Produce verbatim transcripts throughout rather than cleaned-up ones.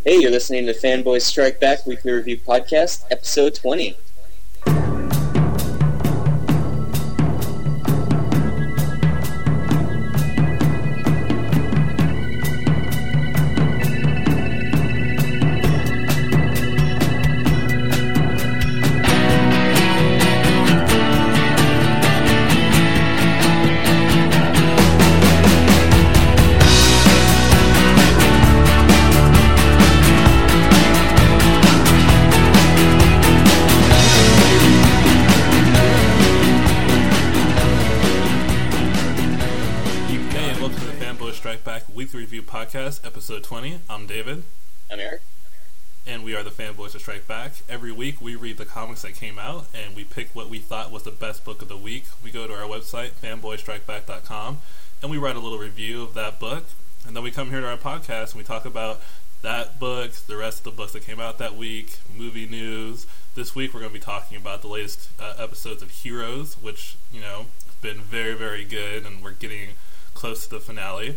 Hey, you're listening to Fanboys Strike Back Weekly Review Podcast, Episode twenty. Podcast, episode twenty. I'm David. I'm Eric. And we are the Fanboys of Strike Back. Every week we read the comics that came out and we pick what we thought was the best book of the week. We go to our website, fanboy strike back dot com, and we write a little review of that book. And then we come here to our podcast and we talk about that book, the rest of the books that came out that week, movie news. This week we're going to be talking about the latest uh, episodes of Heroes, which, you know, have been very, very good, and we're getting close to the finale.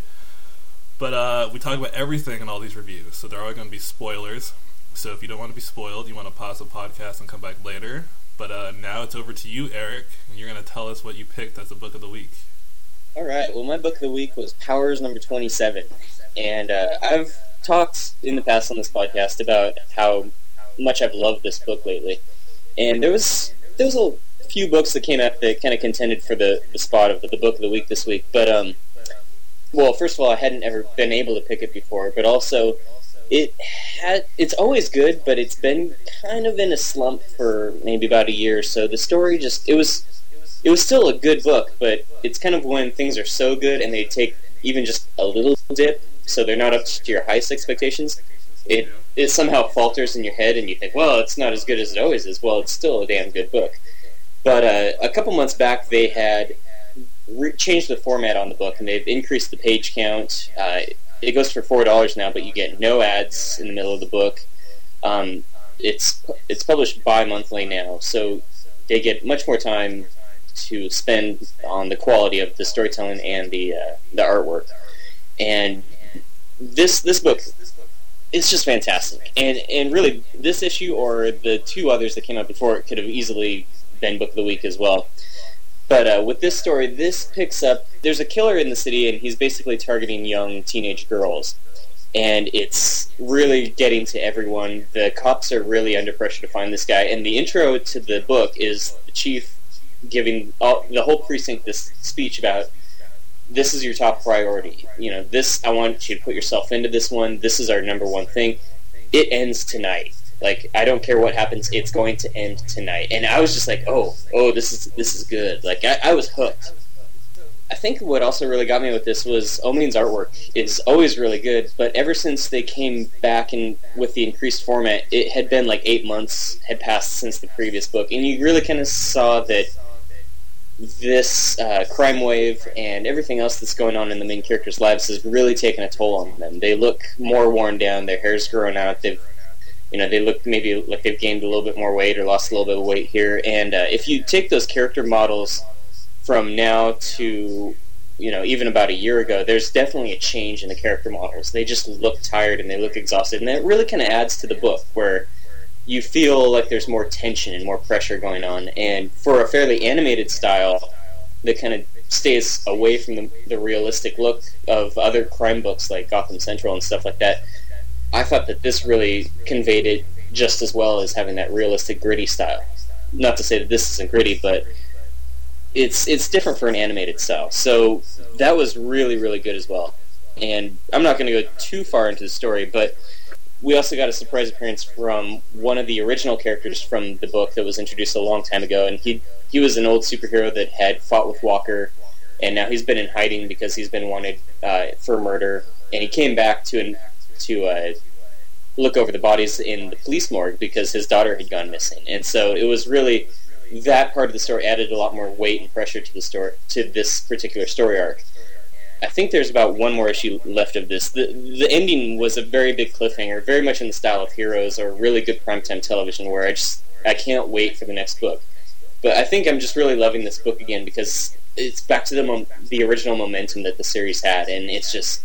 But uh, we talk about everything in all these reviews, so there are going to be spoilers. So if you don't want to be spoiled, you want to pause the podcast and come back later. But uh, now it's over to you, Eric, and you're going to tell us what you picked as the book of the week. All right. Well, my book of the week was Powers number twenty-seven. And uh, I've talked in the past on this podcast about how much I've loved this book lately. And there was there was a few books that came out that kind of contended for the, the spot of the, the book of the week this week. But, um... well, first of all, I hadn't ever been able to pick it before, but also, it had, it's always good, but it's been kind of in a slump for maybe about a year, so the story just, it was, it was still a good book, but it's kind of when things are so good and they take even just a little dip, so they're not up to your highest expectations, it, it somehow falters in your head and you think, well, it's not as good as it always is. Well, it's still a damn good book. But uh, a couple months back, they had Re- changed the format on the book, and they've increased the page count. Uh, it goes for four dollars now, but you get no ads in the middle of the book. Um, it's it's published bi-monthly now, so they get much more time to spend on the quality of the storytelling and the uh, the artwork. And this this book is just fantastic. And and really, this issue or the two others that came out before it could have easily been book of the week as well. But uh, with this story, this picks up, there's a killer in the city, and he's basically targeting young teenage girls. And it's really getting to everyone. The cops are really under pressure to find this guy. And the intro to the book is the chief giving all, the whole precinct this speech about, this is your top priority. You know, this, I want you to put yourself into this one. This is our number one thing. It ends tonight. Like, I don't care what happens, it's going to end tonight. And I was just like, oh, oh, this is this is good. Like, I, I was hooked. I think what also really got me with this was Omin's artwork is always really good, but ever since they came back and with the increased format, it had been like eight months had passed since the previous book, and you really kind of saw that this uh, crime wave and everything else that's going on in the main characters' lives has really taken a toll on them. They look more worn down, their hair's grown out, they've You know, they look maybe like they've gained a little bit more weight or lost a little bit of weight here. And uh, if you take those character models from now to, you know, even about a year ago, there's definitely a change in the character models. They just look tired and they look exhausted. And that really kind of adds to the book where you feel like there's more tension and more pressure going on. And for a fairly animated style that kind of stays away from the, the realistic look of other crime books like Gotham Central and stuff like that, I thought that this really conveyed it just as well as having that realistic, gritty style. Not to say that this isn't gritty, but it's it's different for an animated style. So that was really, really good as well. And I'm not going to go too far into the story, but we also got a surprise appearance from one of the original characters from the book that was introduced a long time ago. And he he was an old superhero that had fought with Walker, and now he's been in hiding because he's been wanted uh, for murder. And he came back to an to uh, look over the bodies in the police morgue because his daughter had gone missing. And so it was really, that part of the story added a lot more weight and pressure to the story, to this particular story arc. I think there's about one more issue left of this. The the ending was a very big cliffhanger, very much in the style of Heroes or really good primetime television, where I just I can't wait for the next book. But I think I'm just really loving this book again because it's back to the mom- the original momentum that the series had, and it's just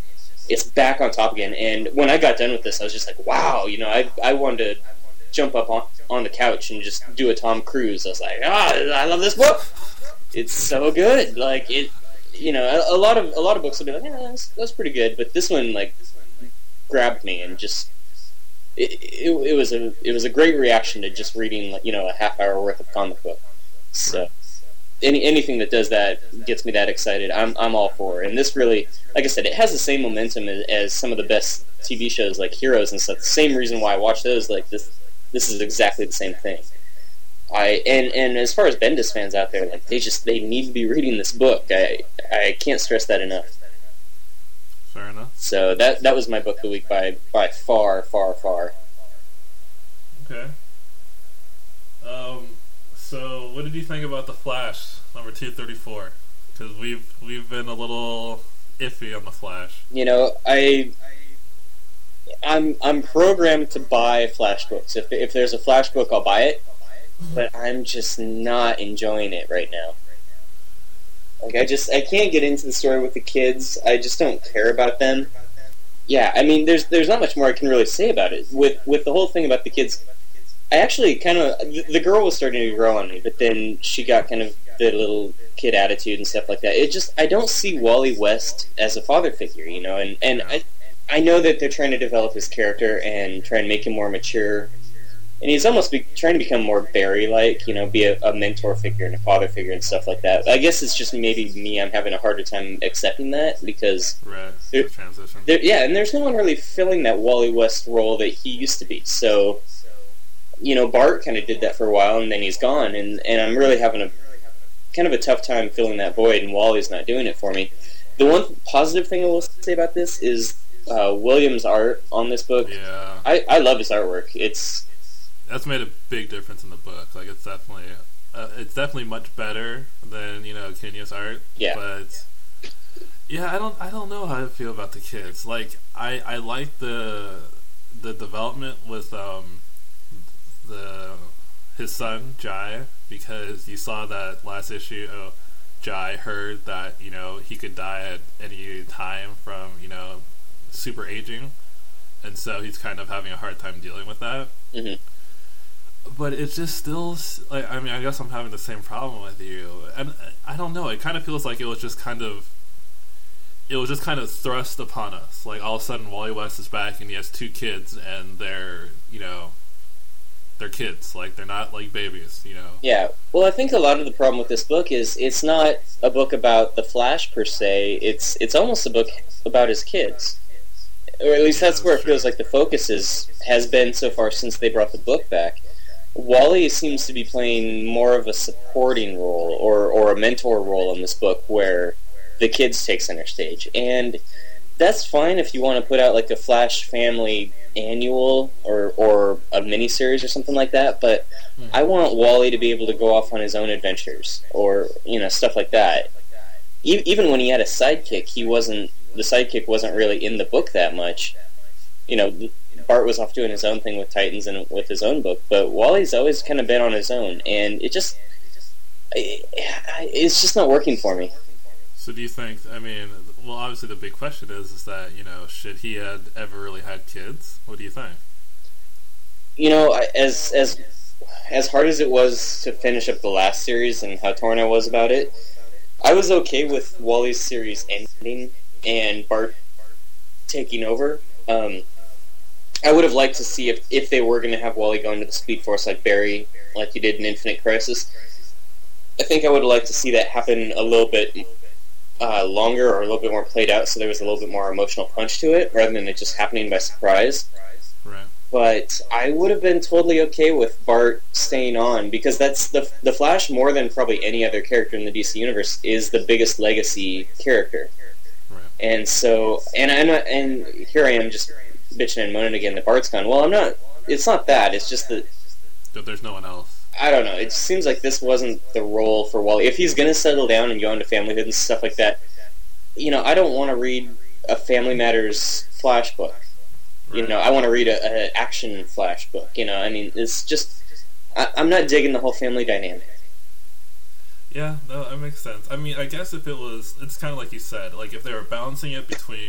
it's back on top again. And when I got done with this, I was just like, wow, you know, I I wanted to jump up on, on the couch and just do a Tom Cruise. I was like, ah, oh, I love this book. It's so good. Like it, you know, a, a lot of a lot of books will be like, yeah, that's, that's pretty good, but this one like grabbed me and just it, it, it was a it was a great reaction to just reading, you know, a half hour worth of comic book. So any anything that does that gets me that excited, I'm I'm all for. And this really, like I said, it has the same momentum as, as some of the best T V shows like Heroes and stuff. The same reason why I watch those. Like this, this is exactly the same thing. I and and as far as Bendis fans out there, like they just they need to be reading this book. I I can't stress that enough. Fair enough. So that that was my book of the week by by far, far, far. Okay. Um. So, what did you think about The Flash, number two thirty-four? Because we've we've been a little iffy on The Flash. You know, I I'm I'm programmed to buy Flash books. If if there's a Flash book, I'll buy it. But I'm just not enjoying it right now. Like I just I can't get into the story with the kids. I just don't care about them. Yeah, I mean, there's there's not much more I can really say about it. With with the whole thing about the kids, I actually kind of the girl was starting to grow on me, but then she got kind of the little kid attitude and stuff like that. It just I don't see Wally West as a father figure, you know, and and I I know that they're trying to develop his character and try and make him more mature. And he's almost be, trying to become more Barry-like, you know, be a, a mentor figure and a father figure and stuff like that. I guess it's just maybe me, I'm having a harder time accepting that because... Right, there, the transition. There, yeah, and there's no one really filling that Wally West role that he used to be. So, you know, Bart kind of did that for a while, and then he's gone, and, and I'm really having a kind of a tough time filling that void, and Wally's not doing it for me. The one positive thing I will say about this is uh, William's art on this book. Yeah. I, I love his artwork. It's... That's made a big difference in the book. Like, it's definitely, uh, it's definitely much better than, you know, Kenya's art. Yeah. But yeah, I don't, I don't know how I feel about the kids. Like, I, I like the, the development with um, the his son Jai, because you saw that last issue. Oh, Jai heard that, you know, he could die at any time from, you know, super aging, and so he's kind of having a hard time dealing with that. Mm-hmm. But it's just still, like, I mean, I guess I'm having the same problem with you, and I don't know. It kind of feels like it was just kind of, it was just kind of thrust upon us. Like, all of a sudden, Wally West is back, and he has two kids, and they're, you know, they're kids. Like, they're not like babies, you know. Yeah. Well, I think a lot of the problem with this book is it's not a book about the Flash per se. It's it's almost a book about his kids, or at least Yeah, that's where that's it feels true. like the focus is has been so far since they brought the book back. Wally seems to be playing more of a supporting role or, or a mentor role in this book where the kids take center stage. And that's fine if you want to put out like a Flash Family annual or, or a miniseries or something like that, but mm-hmm. I want Wally to be able to go off on his own adventures or, you know, stuff like that. E- even when he had a sidekick, he wasn't, the sidekick wasn't really in the book that much. You know, Bart was off doing his own thing with Titans and with his own book, but Wally's always kind of been on his own, and it just, it's just not working for me. So do you think, I mean, well, obviously the big question is, is that, you know, should he had ever really had kids? What do you think? You know, as as as hard as it was to finish up the last series and how torn I was about it, I was okay with Wally's series ending and Bart taking over. Um, I would have liked to see if, if they were going to have Wally go into the Speed Force like Barry, like he did in Infinite Crisis. I think I would have liked to see that happen a little bit uh, longer or a little bit more played out, so there was a little bit more emotional punch to it, rather than it just happening by surprise. Right. But I would have been totally okay with Bart staying on, because that's the the Flash, more than probably any other character in the D C universe, is the biggest legacy character. Right. And so, and I'm not, and here I am just bitching and moaning again that Bart's gone. Well, I'm not. It's not that. It's just that That there's no one else. I don't know. It seems like this wasn't the role for Wally. If he's going to settle down and go into familyhood and stuff like that, you know, I don't want to read a Family Matters Flash book. Right. You know, I want to read a, a action Flash book. You know, I mean, it's just I, I'm not digging the whole family dynamic. Yeah, no, that makes sense. I mean, I guess if it was, it's kind of like you said, like if they were balancing it between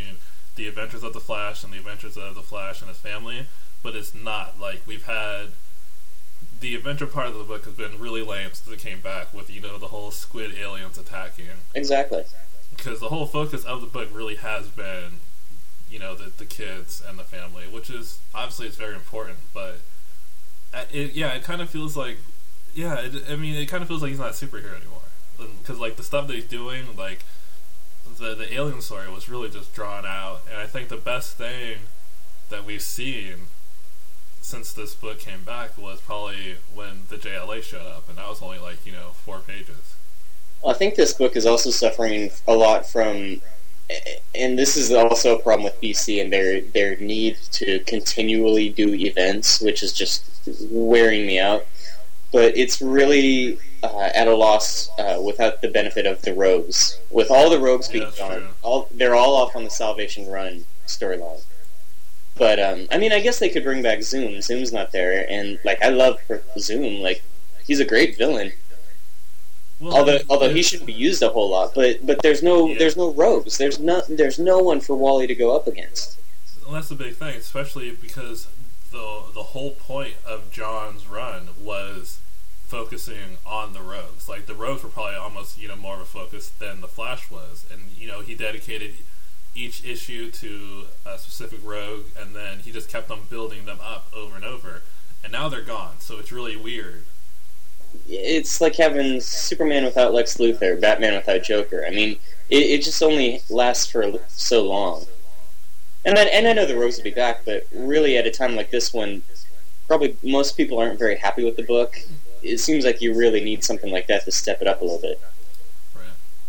the Adventures of the Flash and the Adventures of the Flash and his family, but it's not. Like, we've had the adventure part of the book has been really lame since it came back with, you know, the whole squid aliens attacking. Exactly. Because the whole focus of the book really has been, you know, the the kids and the family, which is, obviously it's very important, but it, yeah, it kind of feels like, yeah, it, I mean, it kind of feels like he's not a superhero anymore. Because, like, the stuff that he's doing, like, the, the alien story was really just drawn out, and I think the best thing that we've seen since this book came back was probably when the J L A showed up, and that was only, like, you know, four pages. Well, I think this book is also suffering a lot from, and this is also a problem with B C and their their need to continually do events, which is just wearing me out. But it's really uh, at a loss uh, without the benefit of the rogues. With all the rogues being yeah, gone, all, they're all off on the Salvation Run storyline. But, um, I mean, I guess they could bring back Zoom. Zoom's not there, and, like, I love Zoom. Like, he's a great villain. Well, although although he shouldn't be used a whole lot, but but there's no yeah. there's no rogues. There's no there's no one for Wally to go up against. Well, that's the big thing, especially because the the whole point of John's run was focusing on the rogues. Like, the rogues were probably almost, you know, more of a focus than the Flash was, and, you know, he dedicated each issue to a specific rogue, and then he just kept on building them up over and over, and now they're gone. So it's really weird. It's like having Superman without Lex Luthor, Batman without Joker. I mean, it, it just only lasts for so long. And then, and I know the Rogues will be back, but really at a time like this when probably most people aren't very happy with the book, it seems like you really need something like that to step it up a little bit. Right.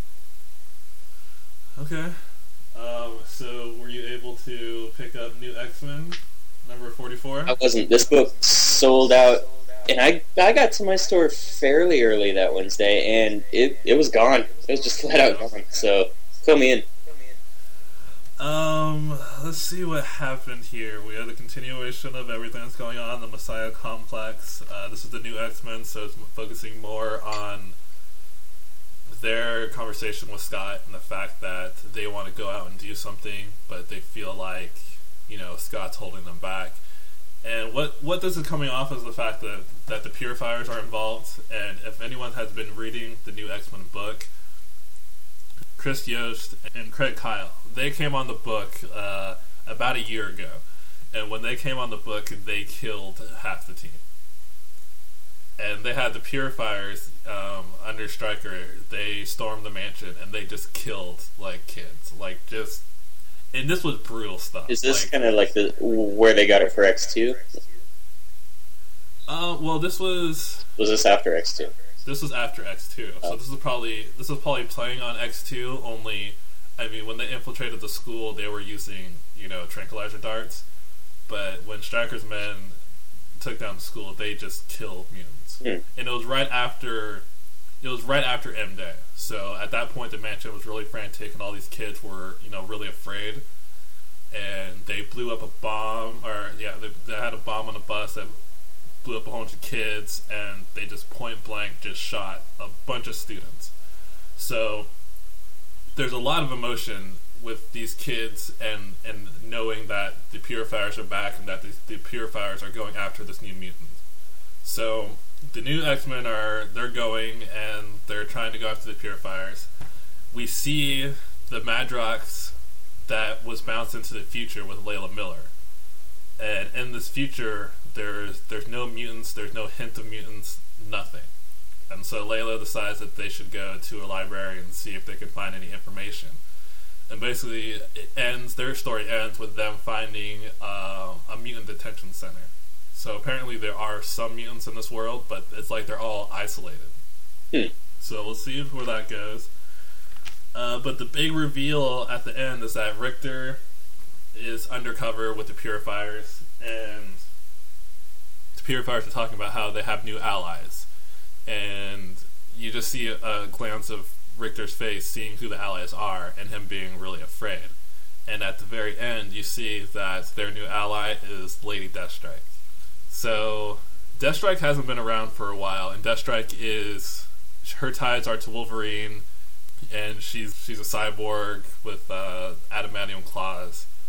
Okay. Um, so were you able to pick up New X-Men, number forty-four? I wasn't. This book sold out. And I I got to my store fairly early that Wednesday, and it, it was gone. It was just flat out gone. So, fill me in. Um, let's see what happened here. We had a continuation of everything that's going on in the Messiah Complex. Uh, this is the New X-Men, so it's focusing more on their conversation with Scott and the fact that they want to go out and do something, but they feel like, you know, Scott's holding them back. And what, what this is coming off is the fact that, that the Purifiers are involved, and if anyone has been reading the New X-Men book, Chris Yost and Craig Kyle, they came on the book uh, about a year ago, and when they came on the book, they killed half the team. And they had the Purifiers um, under Stryker, they stormed the mansion, and they just killed, like, kids. Like, just... And this was brutal stuff. Is this like, kind of like the where they got it for X two? Uh, well, this was... Was this after X two? This was after X two. Oh. So this was probably this was probably playing on X two, only, I mean, when they infiltrated the school, they were using, you know, tranquilizer darts. But when Stryker's men took down the school, they just killed mutants. Hmm. And it was right after... It was right after M-Day. So at that point, the mansion was really frantic, and all these kids were, you know, really afraid. And they blew up a bomb, or, yeah, they, they had a bomb on a bus that blew up a whole bunch of kids, and they just point blank just shot a bunch of students. So there's a lot of emotion with these kids and, and knowing that the Purifiers are back and that the, the Purifiers are going after this new mutant. So the New X-Men are, they're going, and they're trying to go after the Purifiers. We see the Madrox that was bounced into the future with Layla Miller. And in this future, there's there's no mutants, there's no hint of mutants, nothing. And so Layla decides that they should go to a library and see if they can find any information. And basically, it ends, their story ends with them finding uh, a mutant detention center. So apparently there are some mutants in this world, but it's like they're all isolated. Hmm. So we'll see where that goes. Uh, but the big reveal at the end is that Richter is undercover with the Purifiers, and the Purifiers are talking about how they have new allies. And you just see a, a glance of Richter's face, seeing who the allies are, and him being really afraid. And at the very end, you see that their new ally is Lady Deathstrike. So, Deathstrike hasn't been around for a while, and Deathstrike is... Her ties are to Wolverine, and she's she's a cyborg with uh, adamantium claws.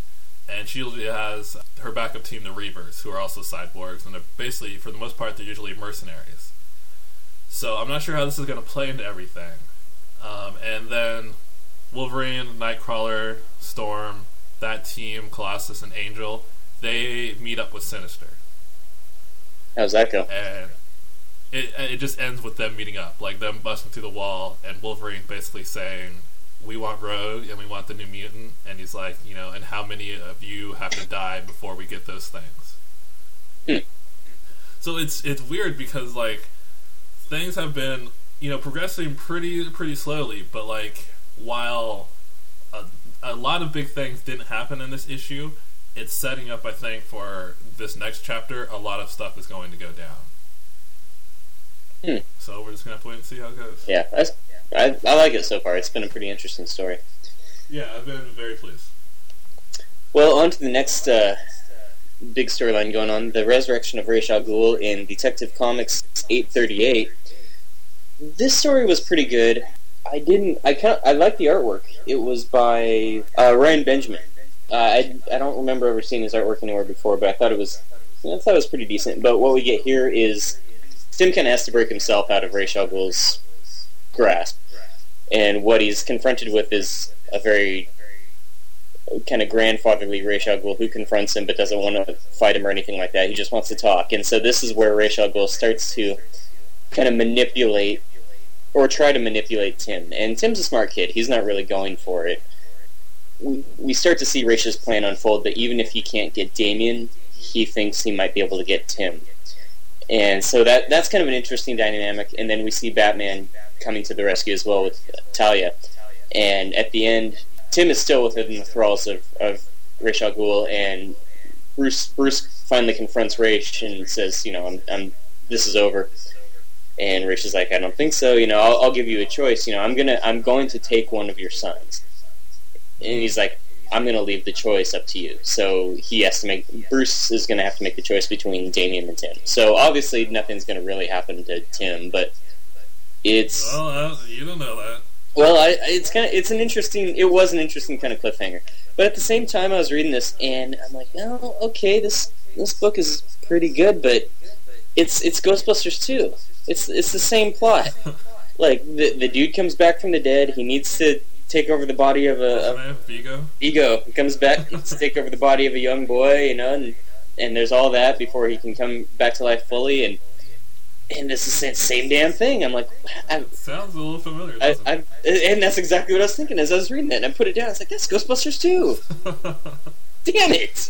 And she usually has her backup team, the Reavers, who are also cyborgs, and they're basically, for the most part, they're usually mercenaries. So I'm not sure how this is going to play into everything. Um, and then Wolverine, Nightcrawler, Storm, that team, Colossus and Angel, they meet up with Sinister. How's that go? And it it just ends with them meeting up, like them busting through the wall, and Wolverine basically saying, "We want Rogue, and we want the New Mutant," and he's like, you know, and how many of you have to die before we get those things? Hmm. So it's it's weird because, like, things have been, you know, progressing pretty pretty slowly, but, like, while a, a lot of big things didn't happen in this issue, it's setting up, I think, for this next chapter, a lot of stuff is going to go down. Hmm. So we're just going to have to wait and see how it goes. Yeah, I, I, I like it so far. It's been a pretty interesting story. Yeah, I've been very pleased. Well, on to the next uh, big storyline going on, the resurrection of Ra's al Ghul in Detective Comics eight thirty-eight. This story was pretty good. I didn't... I kind of... I like the artwork. It was by uh, Ryan Benjamin. Uh, I, I don't remember ever seeing his artwork anywhere before, but I thought it was I thought it was pretty decent. But what we get here is Tim kind of has to break himself out of Ra's al Ghul's grasp, and what he's confronted with is a very kind of grandfatherly Ra's al Ghul who confronts him but doesn't want to fight him or anything like that. He just wants to talk, and so this is where Ra's al Ghul starts to kind of manipulate or try to manipulate Tim. And Tim's a smart kid; he's not really going for it. We, we start to see Ra's plan unfold, but even if he can't get Damian, he thinks he might be able to get Tim. And so that that's kind of an interesting dynamic. And then we see Batman coming to the rescue as well with Talia. And at the end, Tim is still within the thralls of, of Ra's al Ghul, and Bruce Bruce finally confronts Ra's and says, you know, I'm, I'm this is over. And Ra's is like, I don't think so. You know, I'll, I'll give you a choice. You know, I'm gonna I'm going to take one of your sons. And he's like, I'm going to leave the choice up to you. So he has to make... Bruce is going to have to make the choice between Damian and Tim. So obviously nothing's going to really happen to Tim, but it's... Well, uh, you don't know that. Well, I, it's kind of... It's an interesting... It was an interesting kind of cliffhanger. But at the same time, I was reading this, and I'm like, oh, okay, this this book is pretty good, but it's it's Ghostbusters two. It's, it's the same plot. Like, the, the dude comes back from the dead, he needs to... take over the body of a... What's his name? Vigo? Vigo. He comes back to take over the body of a young boy, you know, and and there's all that before he can come back to life fully, and and it's the same damn thing. I'm like... I, Sounds a little familiar, I, doesn't I, it? and that's exactly what I was thinking as I was reading it, and I put it down. I was like, that's Ghostbusters two! Damn it!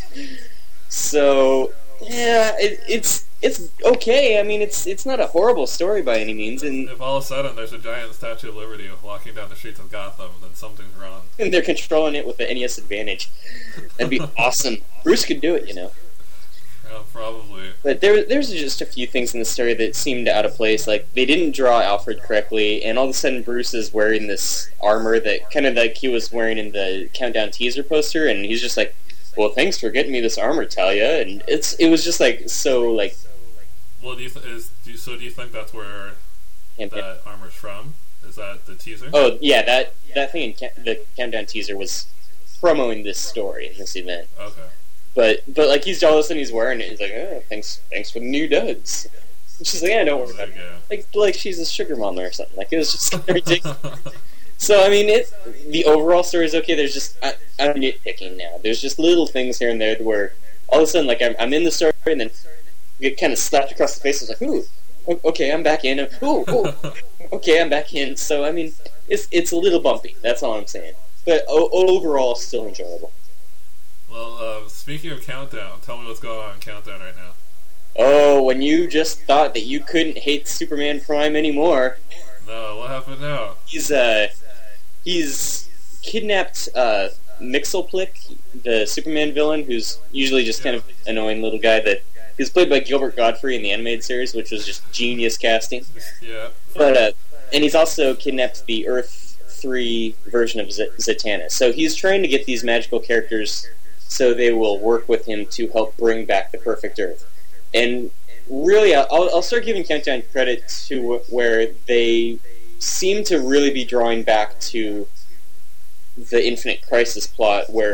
So, yeah, it, it's... It's okay. I mean, it's it's not a horrible story by any means, and if all of a sudden there's a giant Statue of Liberty walking down the streets of Gotham, then something's wrong. And they're controlling it with the N E S Advantage. That'd be awesome. Bruce could do it, you know. Yeah, probably. But there, there's just a few things in the story that seemed out of place. Like, they didn't draw Alfred correctly, and all of a sudden Bruce is wearing this armor that kind of like he was wearing in the Countdown teaser poster, and he's just like, well, thanks for getting me this armor, Talia. And it's it was just like so like. Well, do you th- is do you, so? Do you think that's where Yeah, that yeah. armor's from? Is that the teaser? Oh yeah, that that thing in ca- the Countdown teaser was promoting this story, this event. Okay. But but like he's all of a sudden he's wearing it. He's like, oh, thanks thanks for the new duds. And she's like, yeah, don't worry about it. Yeah. Like like she's a sugar mama or something. Like it was just kind of ridiculous. So I mean, it the overall story is okay. There's just I, I'm nitpicking now. There's just little things here and there where all of a sudden, like I'm, I'm in the story and then you get kind of slapped across the face. I was like, ooh, okay, I'm back in. Ooh, ooh, okay, I'm back in. So I mean, it's it's a little bumpy. That's all I'm saying. But o- overall, still enjoyable. Well, uh, speaking of Countdown, tell me what's going on in Countdown right now. Oh, when you just thought that you couldn't hate Superman Prime anymore, No, what happened now? he's uh he's kidnapped uh Mxyzptlk, the Superman villain, who's usually just kind of annoying little guy that he's played by Gilbert Godfrey in the animated series, which was just genius casting. Yeah. But uh, and he's also kidnapped the Earth three version of Z- Zatanna. So he's trying to get these magical characters so they will work with him to help bring back the perfect Earth. And really, I'll, I'll start giving Countdown credit to where they seem to really be drawing back to the Infinite Crisis plot, where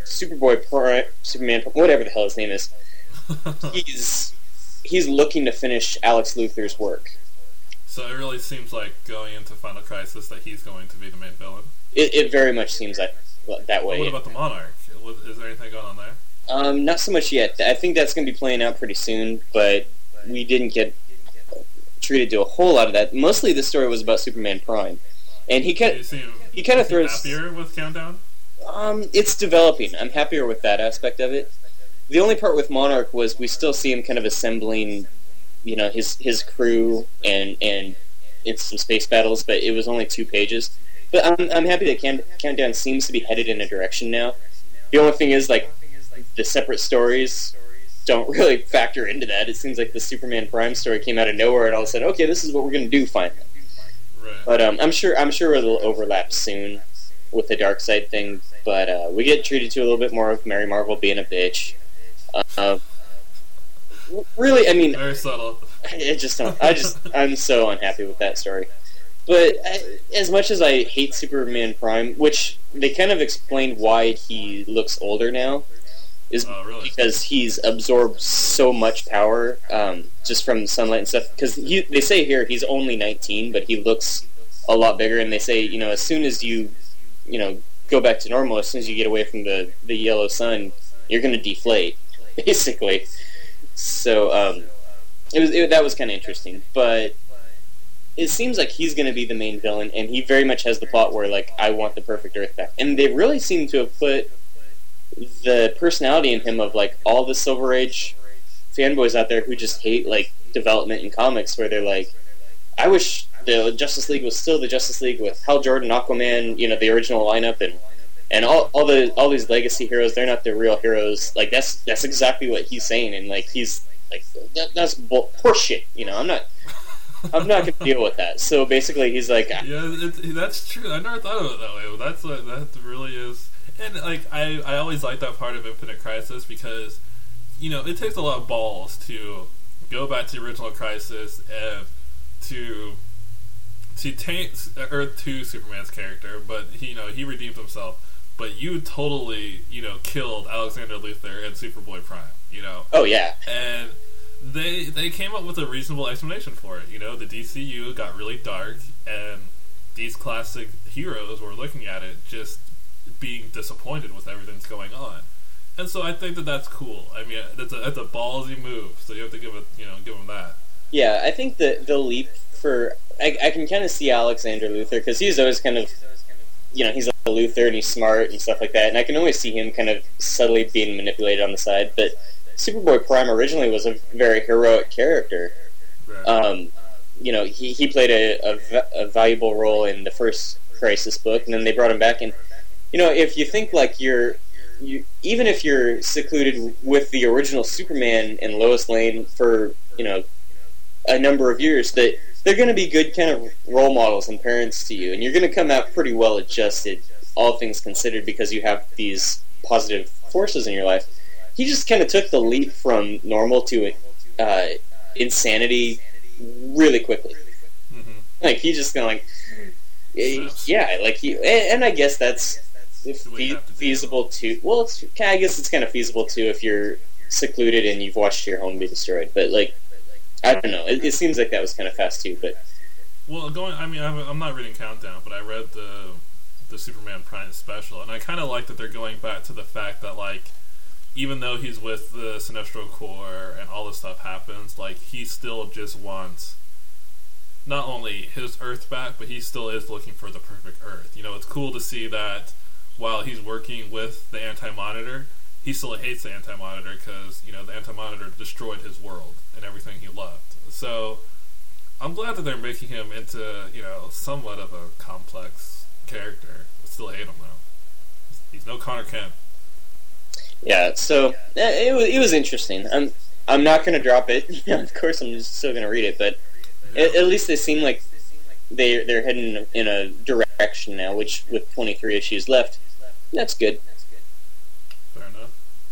Superboy, Prime, Superman, whatever the hell his name is, he's he's looking to finish Alex Luthor's work. So it really seems like going into Final Crisis that he's going to be the main villain. It, it very much seems like that way. Well, what about the Monarch? Is there anything going on there? Um, not so much yet. I think that's going to be playing out pretty soon, but we didn't get treated to a whole lot of that. Mostly the story was about Superman Prime, and he kind of he kind of throws happier with Countdown. Um, it's developing. I'm happier with that aspect of it. The only part with Monarch was we still see him kind of assembling, you know, his his crew and and in some space battles, but it was only two pages. But I'm I'm happy that Count- Countdown seems to be headed in a direction now. The only thing is, like, the separate stories don't really factor into that. It seems like the Superman Prime story came out of nowhere, and all of a sudden, okay, this is what we're going to do finally. Right. But um, I'm sure I'm sure it'll overlap soon with the Darkseid thing. But uh, we get treated to a little bit more of Mary Marvel being a bitch. Uh, really, I mean, very subtle. I just don't. I just I'm so unhappy with that story. But I, as much as I hate Superman Prime, which they kind of explained why he looks older now, is oh, really? because he's absorbed so much power um, just from sunlight and stuff. Because they say here he's only nineteen, but he looks a lot bigger. And they say, you know, as soon as you, you know, go back to normal, as soon as you get away from the, the yellow sun, you're going to deflate, basically. So um, it was it, that was kind of interesting, but it seems like he's going to be the main villain, and he very much has the plot where, like, I want the perfect Earth back. And they really seem to have put the personality in him of, like, all the Silver Age fanboys out there who just hate, like, development in comics, where they're like, I wish the Justice League was still the Justice League with Hal Jordan, Aquaman, you know, the original lineup, and and all all the all these legacy heroes, they're not the real heroes. Like, that's that's exactly what he's saying, and, like, he's like, that, that's bull- horseshit, you know, I'm not... I'm not going to deal with that. So basically, he's like, yeah, it, that's true. I never thought of it that way. But that's what that really is. And like, I, I always like that part of Infinite Crisis because, you know, it takes a lot of balls to go back to the original Crisis and to to taint Earth two Superman's character, but he, you know, he redeemed himself. But you totally, you know, killed Alexander Luthor and Superboy Prime. You know. Oh yeah. And They they came up with a reasonable explanation for it. You know, the D C U got really dark, and these classic heroes were looking at it just being disappointed with everything that's going on. And so I think that that's cool. I mean, that's a, that's a ballsy move, so you have to give it, you know, give them that. Yeah, I think the, the leap for... I, I can kind of see Alexander Luthor, because he's always kind of... You know, he's a Luthor, and he's smart, and stuff like that, and I can always see him kind of subtly being manipulated on the side, but Superboy Prime originally was a very heroic character. Right. Um, you know, he, he played a, a, a valuable role in the first Crisis book, and then they brought him back. And you know, if you think like you're, you, even if you're secluded with the original Superman and Lois Lane for you know a number of years, that they're going to be good kind of role models and parents to you, and you're going to come out pretty well adjusted, all things considered, because you have these positive forces in your life. He just kind of took the leap from normal to uh, insanity really quickly. Mm-hmm. Like, he just kind of like, yeah, like he, and I guess that's fe- feasible too. Well, it's, I guess it's kind of feasible too if you're secluded and you've watched your home be destroyed. But like, I don't know. It, it seems like that was kind of fast too. But well, going, I mean, I'm not reading Countdown, but I read the the Superman Prime special, and I kind of like that they're going back to the fact that like, even though he's with the Sinestro Corps and all this stuff happens, like, he still just wants not only his Earth back, but he still is looking for the perfect Earth. You know, it's cool to see that while he's working with the Anti-Monitor, he still hates the Anti-Monitor because, you know, the Anti-Monitor destroyed his world and everything he loved. So, I'm glad that they're making him into, you know, somewhat of a complex character. I still hate him, though. He's no Connor Kent. Yeah, so it was it was interesting. I'm I'm not going to drop it. Of course, I'm just still going to read it, but yeah. at, at least they seem like they they're heading in a direction now. Which, with twenty-three issues left, that's good. Fair enough.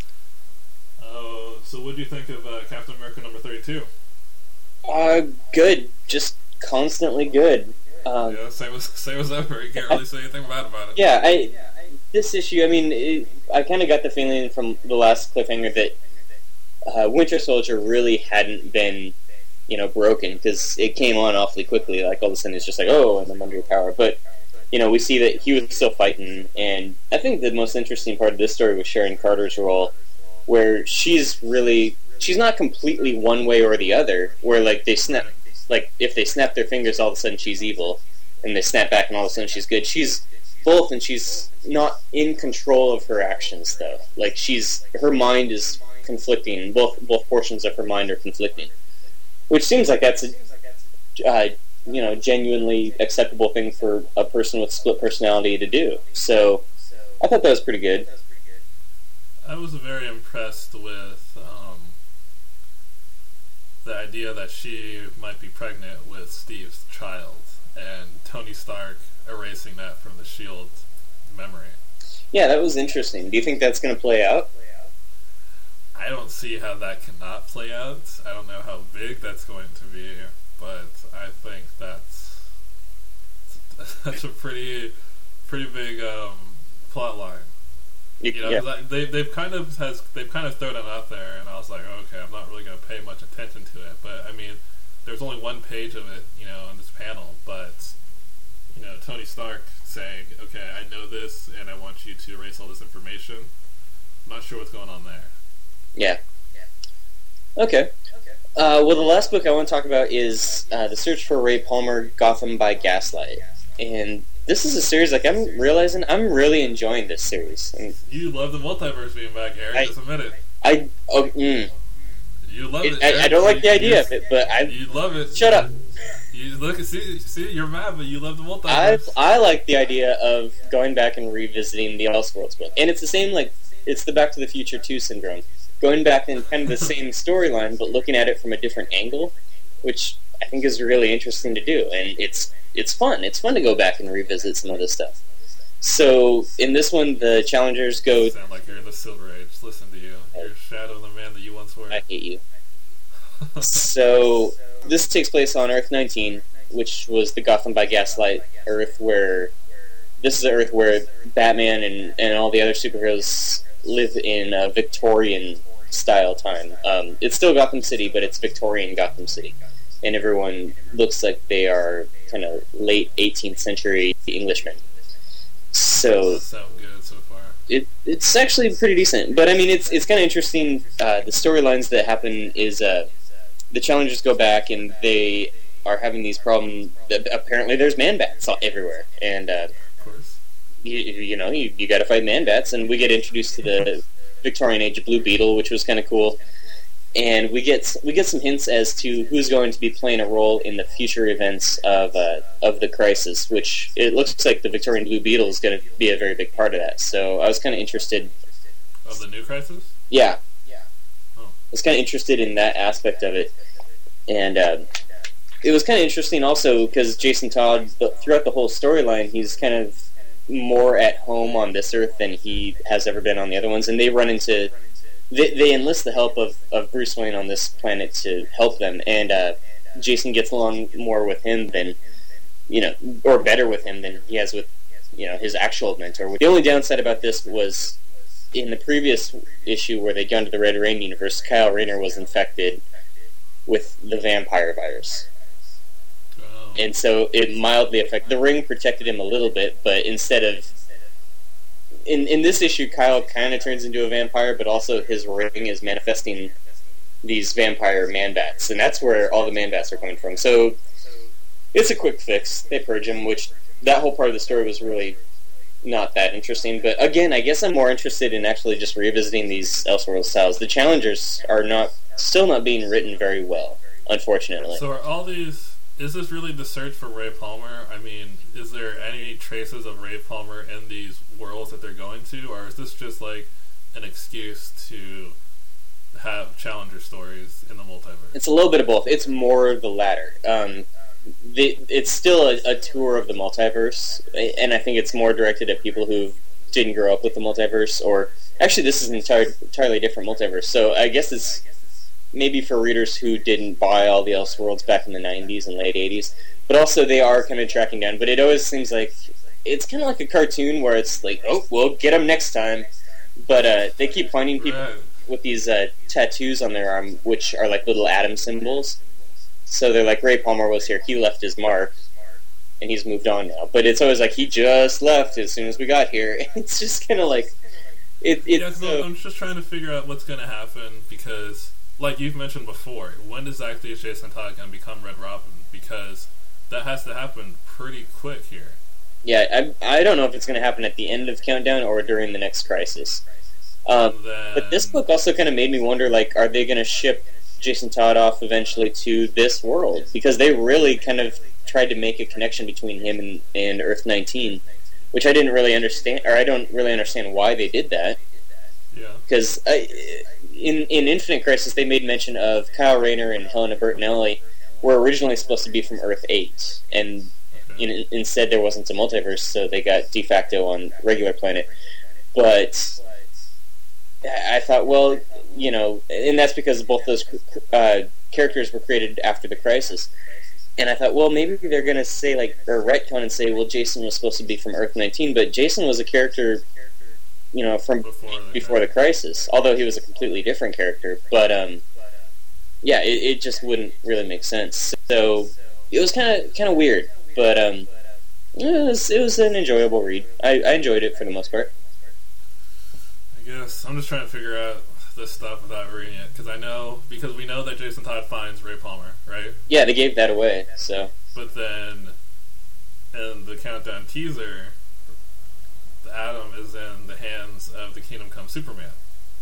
Uh, so, what do you think of uh, Captain America number thirty-two? Uh, good. Just constantly good. Um, yeah, same as same as ever. You can't really say anything bad about it. Yeah, I. this issue, I mean, it, I kind of got the feeling from the last cliffhanger that uh, Winter Soldier really hadn't been, you know, broken, because it came on awfully quickly. Like, all of a sudden it's just like, oh, and I'm under your power. But, you know, we see that he was still fighting, and I think the most interesting part of this story was Sharon Carter's role, where she's really, she's not completely one way or the other, where, like, they snap, like, if they snap their fingers, all of a sudden she's evil, and they snap back and all of a sudden she's good. She's both, and she's not in control of her actions, though. Like, she's, her mind is conflicting, both both portions of her mind are conflicting. Which seems like that's a, uh, you know, genuinely acceptable thing for a person with split personality to do. So, I thought that was pretty good. I was very impressed with um, the idea that she might be pregnant with Steve's child, and Tony Stark erasing that from the SHIELD memory. Yeah, that was interesting. Do you think that's going to play out? I don't see how that cannot play out. I don't know how big that's going to be, but I think that's that's a pretty pretty big um, plot line. You know, yeah. they they've kind of has they've kind of thrown it out there, and I was like, okay, I'm not really going to pay much attention to it. But I mean, there's only one page of it, you know, on this panel. But you know, Tony Stark saying, okay, I know this, and I want you to erase all this information. I'm not sure what's going on there. Yeah. Okay. Uh, well, the last book I want to talk about is uh, The Search for Ray Palmer, Gotham by Gaslight. And this is a series, like, I'm realizing I'm really enjoying this series. And you love the multiverse being back, Eric. I, just admit it. I, oh, mm. You love it, it I, I don't like the idea of it, but I... You love it. Shut up. You look, see, see, you're mad, but you love the multiverse. I I like the idea of going back and revisiting the Elseworlds book. And it's the same, like, it's the Back to the Future two syndrome. Going back in kind of the same storyline, but looking at it from a different angle, which I think is really interesting to do. And it's it's fun. It's fun to go back and revisit some of this stuff. So, in this one, the challengers go... You sound like you're in the Silver Age. Listen to you. You're a shadow of the man that you once were. I hate you. So, this takes place on Earth nineteen, which was the Gotham by Gaslight Earth, where... This is the Earth where Batman and, and all the other superheroes live in a Victorian style time. Um, it's still Gotham City, but it's Victorian Gotham City. And everyone looks like they are kind of late eighteenth century Englishmen. So... Sound good so far. It, it's actually pretty decent. But, I mean, it's it's kind of interesting. Uh, the storylines that happen is uh, the challengers go back and they are having these problems. Apparently there's man-bats everywhere. And, uh, of course. You, you know, you, you gotta fight man-bats. And we get introduced to the Victorian Age Blue Beetle, which was kind of cool. And we get we get some hints as to who's going to be playing a role in the future events of uh, of the Crisis, which it looks like the Victorian Blue Beetle is going to be a very big part of that. So I was kind of interested. Of the new Crisis? Yeah. Yeah. Oh. I was kind of interested in that aspect of it. And uh, it was kind of interesting also because Jason Todd, throughout the whole storyline, he's kind of more at home on this Earth than he has ever been on the other ones. And they run into... They, they enlist the help of, of Bruce Wayne on this planet to help them, and uh, Jason gets along more with him than, you know, or better with him than he has with, you know, his actual mentor. The only downside about this was, in the previous issue where they'd gone to the Red Rain universe, Kyle Rayner was infected with the vampire virus. Oh. And so it mildly affected... The ring protected him a little bit, but instead of... In in this issue, Kyle kind of turns into a vampire, but also his ring is manifesting these vampire man-bats, and that's where all the man-bats are coming from. So it's a quick fix. They purge him, which that whole part of the story was really not that interesting. But again, I guess I'm more interested in actually just revisiting these Elseworlds styles. The challengers are not still not being written very well, unfortunately. So are all these... Is this really the search for Ray Palmer? I mean, is there any traces of Ray Palmer in these worlds that they're going to, or is this just like an excuse to have Challenger stories in the multiverse? It's a little bit of both. It's more the latter. Um, the, it's still a, a tour of the multiverse, and I think it's more directed at people who didn't grow up with the multiverse, or actually this is an entire, entirely different multiverse, so I guess it's maybe for readers who didn't buy all the Elseworlds back in the nineties and late eighties, but also they are kind of tracking down. But it always seems like it's kind of like a cartoon where it's like, oh, we'll get him next time. But uh, they keep finding people Right. with these uh, tattoos on their arm, which are like little atom symbols. So they're like, Ray Palmer was here, he left his mark, and he's moved on now. But it's always like, he just left as soon as we got here. It's just kind of like, it, Yeah, it's 'cause so... I'm just trying to figure out what's going to happen because, like you've mentioned before, when exactly is Jason Todd going to become Red Robin? Because that has to happen pretty quick here. Yeah, I, I don't know if it's going to happen at the end of Countdown or during the next Crisis. Um, Then, but this book also kind of made me wonder, like, are they going to ship Jason Todd off eventually to this world? Because they really kind of tried to make a connection between him and, and Earth nineteen, which I didn't really understand, or I don't really understand why they did that. yeah, Because in, in Infinite Crisis, they made mention of Kyle Rayner and Helena Bertinelli were originally supposed to be from Earth eight, and okay. in, instead there wasn't a multiverse, so they got de facto on regular planet. But I thought, well, you know, and that's because both those uh, characters were created after the Crisis. And I thought, well, maybe they're going to say, like, or retcon and say, well, Jason was supposed to be from Earth nineteen, but Jason was a character, you know, from Before the, before the Crisis, although he was a completely different character. But, um, yeah, it, it just wouldn't really make sense. So it was kind of kind of weird, but um, it was, it was an enjoyable read. I, I enjoyed it for the most part. I guess I'm just trying to figure out this stuff without reading it because I know because we know that Jason Todd finds Ray Palmer, right? Yeah, they gave that away, so... But then in the Countdown teaser, the Atom is in the hands of the Kingdom Come Superman.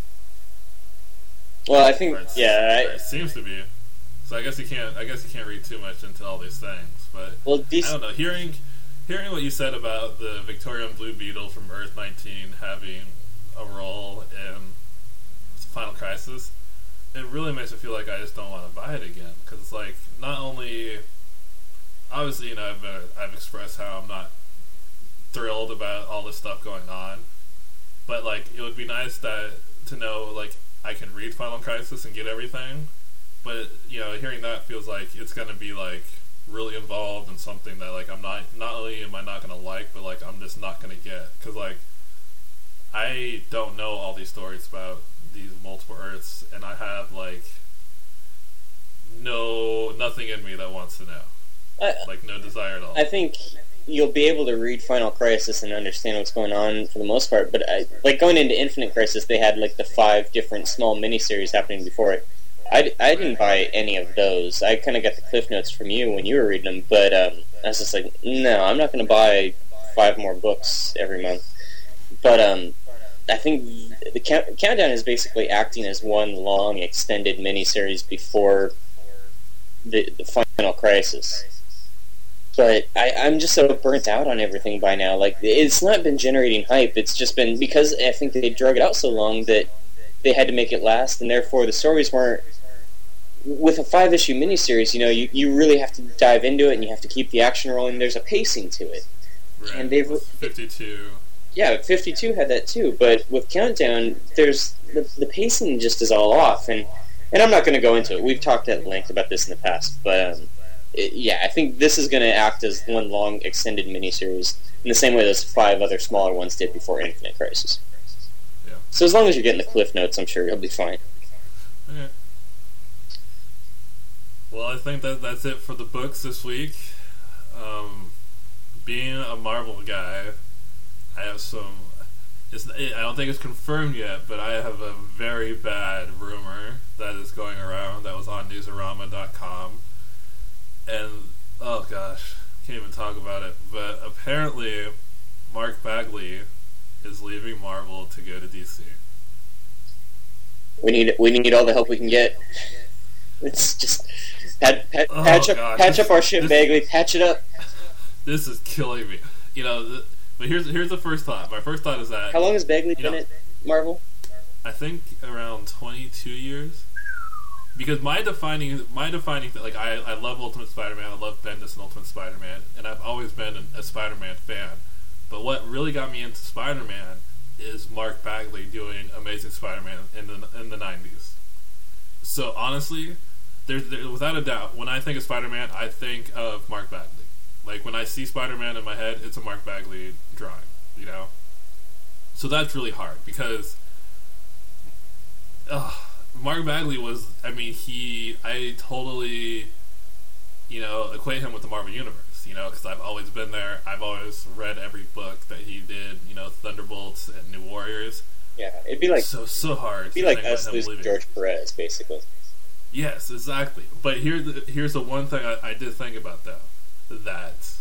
Well, I think, Or it's- yeah, or I, it seems to be. So I guess you can't. I guess you can't read too much into all these things. But well, I these, don't know. Hearing, hearing what you said about the Victorian Blue Beetle from Earth nineteen having a role in Final Crisis, it really makes me feel like I just don't want to buy it again. Because it's like not only, obviously, you know, I've uh, I've expressed how I'm not thrilled about all this stuff going on, but like it would be nice that to know like I can read Final Crisis and get everything. But you know, hearing that feels like it's gonna be like really involved in something that like I'm not not only am I not gonna like, but like I'm just not gonna get because like I don't know all these stories about these multiple Earths, and I have like no nothing in me that wants to know, I, like no desire at all. I think you'll be able to read Final Crisis and understand what's going on for the most part, but I, like going into Infinite Crisis, they had like the five different small miniseries happening before it. I, I didn't buy any of those. I kind of got the cliff notes from you when you were reading them, but um, I was just like, no, I'm not going to buy five more books every month. But um, I think the count- Countdown is basically acting as one long, extended miniseries before the, the Final Crisis. But I, I'm just so burnt out on everything by now. Like, it's not been generating hype. It's just been because I think they drug it out so long that they had to make it last, and therefore the stories weren't. With a five-issue miniseries, you know, you, you really have to dive into it, and you have to keep the action rolling. There's a pacing to it, Right. and they've fifty-two. yeah, fifty-two had that too. But with Countdown, there's the, the pacing just is all off, and and I'm not going to go into it. We've talked at length about this in the past, but um, it, yeah, I think this is going to act as one long extended miniseries in the same way those five other smaller ones did before Infinite Crisis. Yeah. So as long as you're getting the cliff notes, I'm sure you'll be fine. Okay. Well, I think that that's it for the books this week. Um, being a Marvel guy, I have some. It's, I don't think it's confirmed yet, but I have a very bad rumor that is going around that was on newsarama dot com. And, oh gosh, can't even talk about it. But apparently, Mark Bagley is leaving Marvel to go to D C. We need we need all the help we can get. It's just pat, pat, Oh, patch up gosh. patch This- up our ship, this- Bagley. Patch it up. This is killing me. You know, the, but here's here's the first thought. My first thought is that How long has Bagley You been know- at Marvel? I think around twenty-two years. Because my defining my defining th- like I, I love Ultimate Spider-Man. I love Bendis and Ultimate Spider-Man, and I've always been an, a Spider-Man fan. But what really got me into Spider-Man is Mark Bagley doing Amazing Spider-Man in the in the nineties. So honestly, there's there, without a doubt, when I think of Spider-Man, I think of Mark Bagley. Like, when I see Spider-Man in my head, it's a Mark Bagley drawing, you know? So that's really hard, because uh, Mark Bagley was, I mean, he, I totally, you know, equate him with the Marvel Universe, you know, because I've always been there. I've always read every book that he did, you know, Thunderbolts and New Warriors. Yeah, it'd be like... So, so hard. It'd be like us losing George Perez, basically. Yes, exactly. But here, here's the one thing I, I did think about, though. That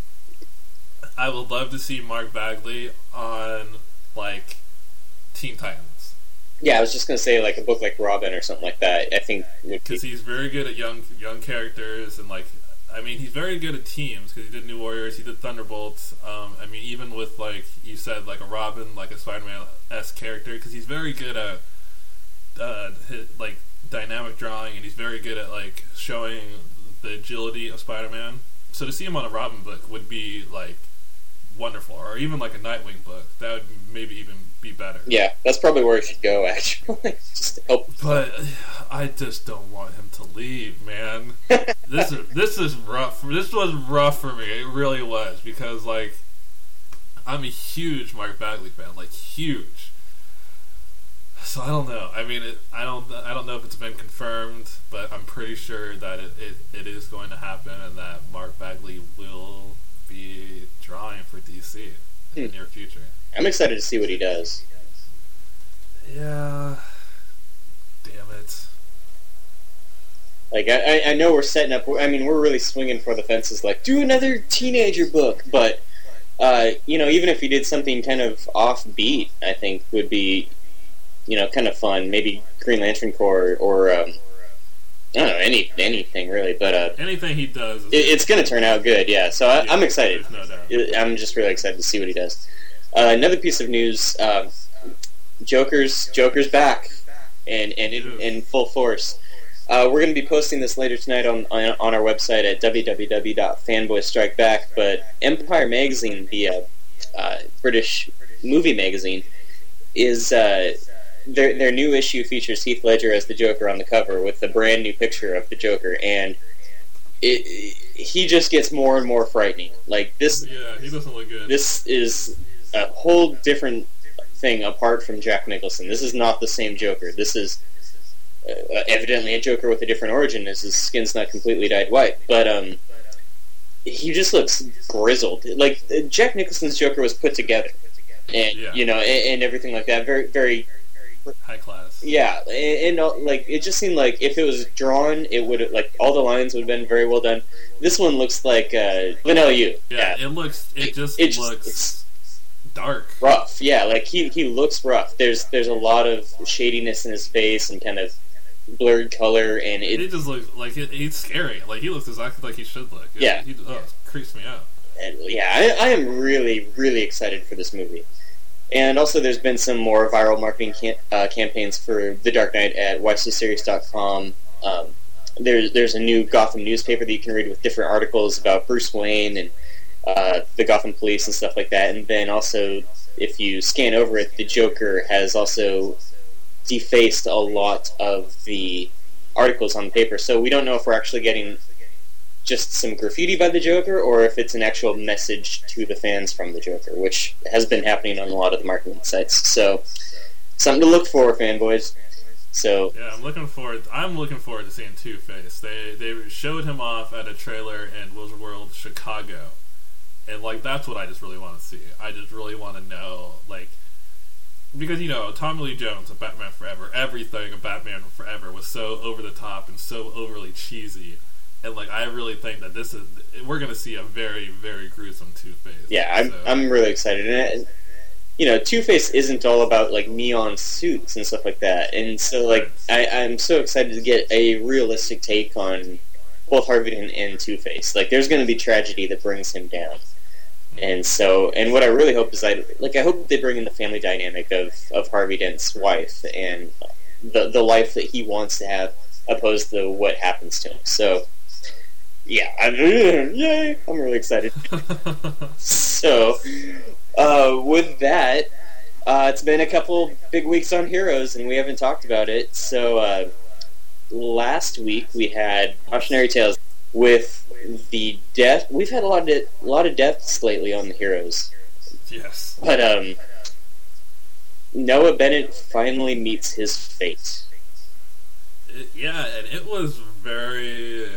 I would love to see Mark Bagley on, like, Teen Titans. Yeah, I was just going to say, like, a book like Robin or something like that, I think. Because he's very good at young young characters, and, like, I mean, he's very good at teams, because he did New Warriors, he did Thunderbolts. Um, I mean, even with, like, you said, like, a Robin, like a Spider-Man-esque character, because he's very good at, uh, his, like, dynamic drawing, and he's very good at, like, showing the agility of Spider-Man. So to see him on a Robin book would be, like, wonderful. Or even, like, a Nightwing book. That would maybe even be better. Yeah, that's probably where it should go, actually. Just to help. But I just don't want him to leave, man. This is this is rough. This was rough for me. It really was. Because, like, I'm a huge Mark Bagley fan. Like, huge. So I don't know. I mean, it, I don't. I don't know if it's been confirmed, but I'm pretty sure that it, it, it is going to happen, and that Mark Bagley will be drawing for D C in hmm. the near future. I'm excited to see what he does. Yeah. Damn it. Like I, I know we're setting up. I mean, we're really swinging for the fences. Like, do another teenager book, but uh, you know, even if he did something kind of offbeat, I think would be. You know, kind of fun. Maybe Green Lantern Corps, or um, I don't know, any anything really. But uh, anything he does, it, it's going to turn out good. Yeah, so I, yeah, I'm excited. No doubt. I'm just really excited to see what he does. Uh, another piece of news: uh, Joker's Joker's back and and in, in full force. Uh, we're going to be posting this later tonight on on, on our website at w w w dot fanboys strike back. But Empire Magazine, the uh, uh, British movie magazine, is. Uh, Their their new issue features Heath Ledger as the Joker on the cover with the brand new picture of the Joker, and it, it, he just gets more and more frightening. Like this, yeah, he doesn't look good. This is a whole different thing apart from Jack Nicholson. This is not the same Joker. This is uh, evidently a Joker with a different origin, as his skin's not completely dyed white. But um, he just looks grizzled. Like Jack Nicholson's Joker was put together, and yeah. you know, and, and everything like that. Very very. High class. Yeah, and, and like it just seemed like if it was drawn, it would like all the lines would have been very well done. This one looks like uh, Vanilla U. Yeah, yeah, it looks. It just it, it looks just, dark, rough. Yeah, like he he looks rough. There's there's a lot of shadiness in his face and kind of blurred color, and it, it just looks like it, he's scary. Like he looks exactly like he should look. It, yeah, he, oh, it creeps me out. And, yeah, I, I am really really excited for this movie. And also, there's been some more viral marketing cam- uh, campaigns for The Dark Knight at y c series dot com. Um, there's there's a new Gotham newspaper that you can read with different articles about Bruce Wayne and uh, the Gotham Police and stuff like that. And then also, if you scan over it, the Joker has also defaced a lot of the articles on the paper. So we don't know if we're actually getting just some graffiti by the Joker, or if it's an actual message to the fans from the Joker, which has been happening on a lot of the marketing sites. So, something to look for, fanboys. So yeah, I'm looking forward. I'm looking forward to seeing Two-Face. They they showed him off at a trailer in Wizard World Chicago, and like that's what I just really want to see. I just really want to know, like, because you know Tommy Lee Jones of Batman Forever, everything of Batman Forever was so over the top and so overly cheesy. And like, I really think that this is we're going to see a very, very gruesome Two-Face. Yeah, I'm so. I'm really excited, and you know, Two-Face isn't all about like neon suits and stuff like that, and so like I, I'm so excited to get a realistic take on both Harvey Dent and Two-Face. Like, there's going to be tragedy that brings him down, and so and what I really hope is I like I hope they bring in the family dynamic of, of Harvey Dent's wife and the the life that he wants to have, opposed to what happens to him. So. Yeah, I'm, yay! I'm really excited. So, uh, with that, uh, it's been a couple big weeks on Heroes, and we haven't talked about it. So, uh, last week we had Cautionary Tales. with the death. We've had a lot of a lot of deaths lately on the heroes. Yes. But um, Noah Bennett finally meets his fate. It, yeah, and it was very.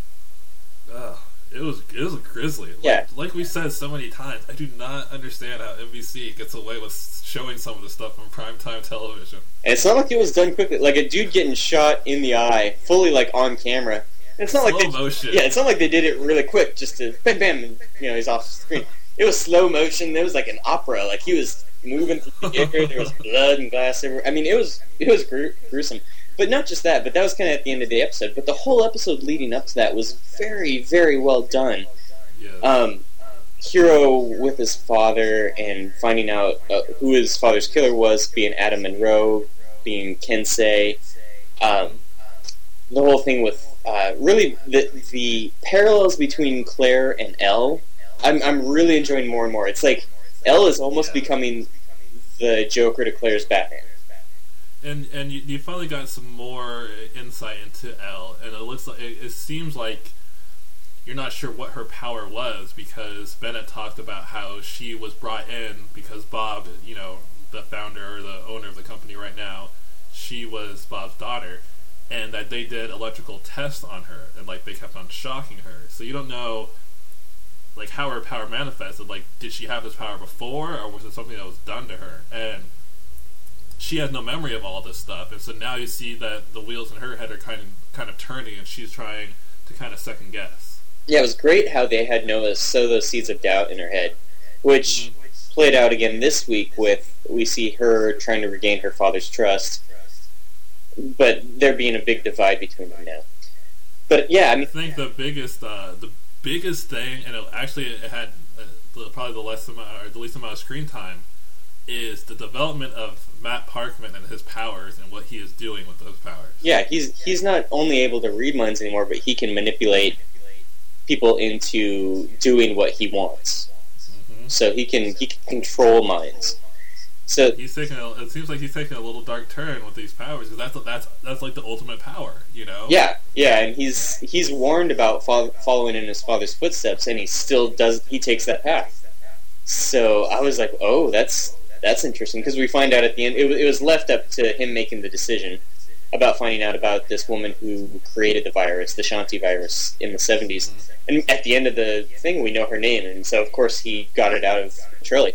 Uh, it was it was grisly. Like, yeah. Like we said so many times, I do not understand how N B C gets away with showing some of the stuff on primetime television. And it's not like it was done quickly. Like a dude getting shot in the eye, fully like on camera. And it's not slow like they, motion. Yeah, it's not like they did it really quick, just to bam, bam, and you know he's off screen. It was slow motion. It was like an opera. Like he was moving through the air. There was blood and glass everywhere. I mean, it was it was gru- gruesome. But not just that. But that was kind of at the end of the episode. But the whole episode leading up to that was very, very well done. Yeah. Um, Hero with his father and finding out uh, who his father's killer was, being Adam Monroe, being Kensei. Um, the whole thing with uh, really the the parallels between Claire and Elle. I'm I'm really enjoying more and more. It's like Elle is almost yeah. becoming the Joker to Claire's Batman. And and you, you finally got some more insight into Elle, and it looks like it, it seems like you're not sure what her power was, because Bennett talked about how she was brought in because Bob, you know, the founder or the owner of the company right now, she was Bob's daughter, and that they did electrical tests on her, and like they kept on shocking her. So you don't know like how her power manifested. Like, did she have this power before, or was it something that was done to her? And she has no memory of all this stuff, and so now you see that the wheels in her head are kind of kind of turning, and she's trying to kind of second guess. Yeah, it was great how they had Noah sow those seeds of doubt in her head, which mm-hmm. played out again this week with, we see her trying to regain her father's trust, but there being a big divide between them now. But yeah, I mean, I think the biggest, uh, the biggest thing, and it actually it had uh, probably the less amount or the least amount of screen time, is the development of Matt Parkman and his powers and what he is doing with those powers. Yeah, he's he's not only able to read minds anymore, but he can manipulate people into doing what he wants. Mm-hmm. So he can he can control minds. So he's taking a, it seems like he's taking a little dark turn with these powers, because that's that's that's like the ultimate power, you know? Yeah, yeah, and he's he's warned about fo- following in his father's footsteps, and he still does. He takes that path. So I was like, oh, that's that's interesting, because we find out at the end it, it was left up to him making the decision about finding out about this woman who created the virus, the Shanti virus, in the seventies. Mm-hmm. And at the end of the thing, we know her name, and so of course he got it out of Trelly.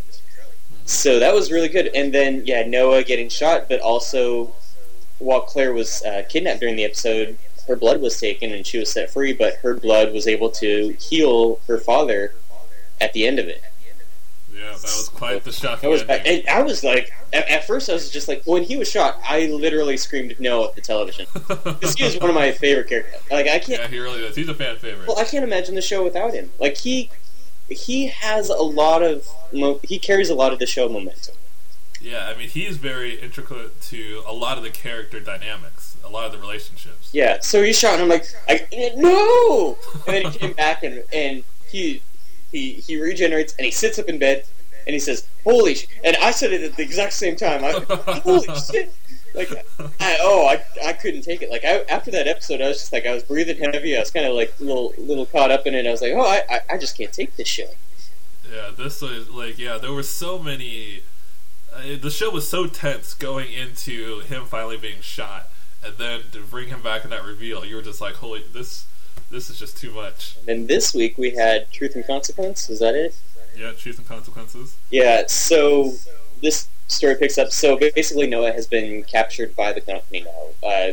So that was really good. And then, yeah, Noah getting shot, but also, while Claire was uh, kidnapped during the episode, her blood was taken and she was set free, but her blood was able to heal her father at the end of it. Yeah, that was quite the shocking was, ending. And I was like, at, at first I was just like, when he was shot, I literally screamed no at the television. Because he was one of my favorite characters. Like, I can't. Yeah, he really is. He's a fan favorite. Well, I can't imagine the show without him. Like, he he has a lot of mo- he carries a lot of the show momentum. Yeah, I mean, he's very intricate to a lot of the character dynamics, a lot of the relationships. Yeah, so he's shot, and I'm like, I, no! And then he came back, and and he he he regenerates, and he sits up in bed, and he says, "Holy sh-" and I said it at the exact same time. I holy shit! Like, I, oh, I I couldn't take it. Like, I, after that episode, I was just like, I was breathing heavy. I was kind of like little little caught up in it. I was like, oh, I I, I just can't take this show. Yeah, this was like, yeah, there were so many. Uh, the show was so tense going into him finally being shot, and then to bring him back in that reveal, you were just like, holy, this this is just too much. And then this week we had Truth and Consequence. Is that it? Yeah, Truth and Consequences. Yeah, so this story picks up. So basically, Noah has been captured by the company now. Uh,